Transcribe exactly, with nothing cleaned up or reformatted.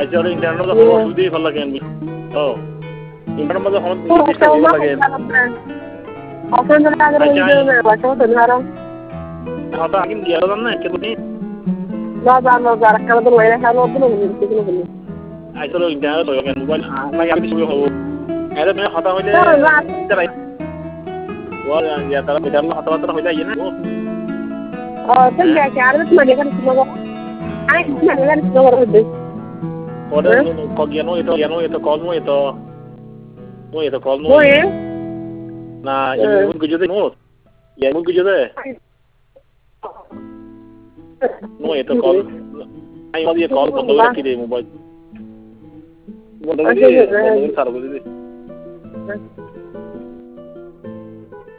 আইসি হলে ইন্টারনেট মধ্যে হলো অসুবিধাই ভালো লাগে আমি ও ইন্টারনেট মধ্যে হলো নির্দিষ্ট ভালো লাগে অপশন ধরে আগে ভিডিও বাসা তো ধরো হতা আগে গিয়ে দাম না কেন নি না জানো যারা কাল তো ওই রাখা লোক গুলো কিছু বলি আইসি হলো ইন্টারনেট হলো কেন মোবাইল আমাকে আমি শুরু হবো এর মানে হতা হইলে তারাই ওর ইয়া তারা বিধান হতা হতা হইলে ইয়ে না ও তো দেখে আর তো মানে কেন শুনো আই মানে কেন শুনো বলতে ওরে কগিয়ানো এতো ইয়ানো এতো কলমো এতো mo ito call mo Oye. na yung gujo de mo ya mo gujo de mo ito call ay mo dia call বন্ধ করে কি দে মোবাইল বন্ধ করে দিয়ে বন্ধ করে সারা করে দিয়ে